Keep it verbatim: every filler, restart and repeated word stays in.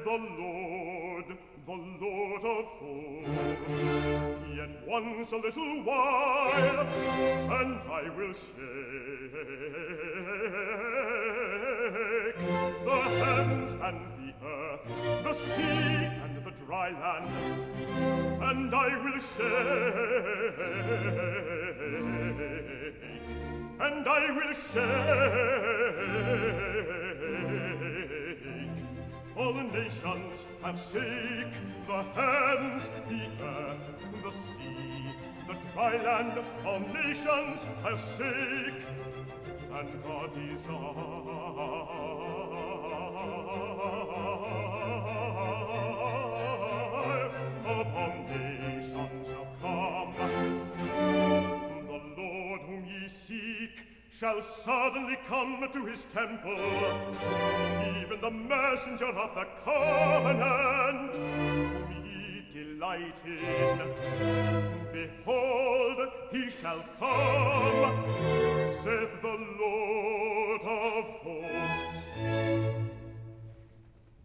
the Lord, the Lord of hosts, yet once a little while, and I will shake the heavens and the earth, the sea and the dry land, and I will shake, and I will shake. All the nations I'll shake, the heavens, the earth, the sea, the dry land, all nations I'll shake, and the desire of all nations shall come. The Lord whom ye seek shall suddenly come to his temple, even the messenger of the covenant, whom ye delight in. Behold, he shall come, saith the